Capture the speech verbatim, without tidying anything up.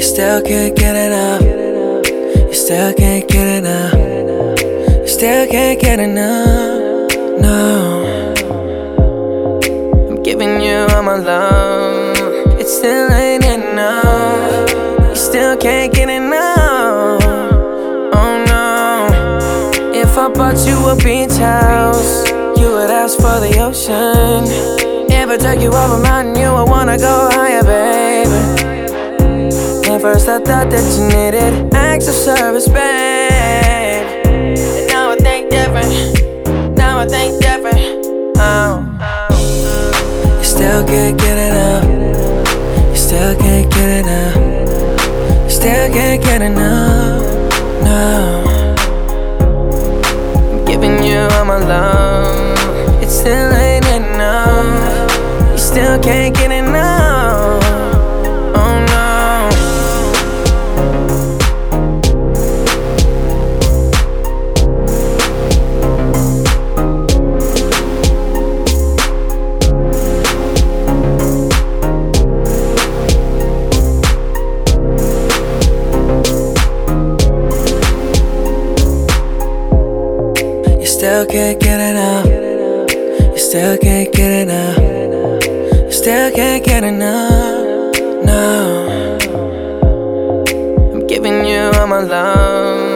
still can't get enough. You still can't get enough. You still can't get enough. No, I'm giving you all my love. It still ain't enough. You still can't get enough. Oh no. If I bought you a beach house, you would ask for the ocean. If I took you up a mountain, you would wanna go higher, baby. At first I thought that you needed acts of service, babe. And now I think different. Now I think different. Oh, you still can't get enough. You still can't get enough. You still can't get enough. No, I'm giving you all my love. It still ain't enough. You still can't get enough. Oh no. You still can't get enough. You still can't get enough. You still can't get enough. No, I'm giving you all my love.